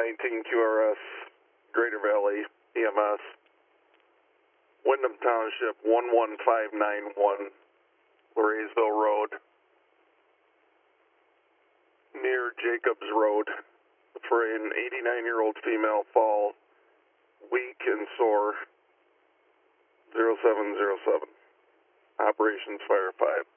19 QRS, Greater Valley EMS, Windham Township 11591, Lorraysville Road, near Jacobs Road, for an 89-year-old female fall, weak and sore, 0707. Operations Fire 5.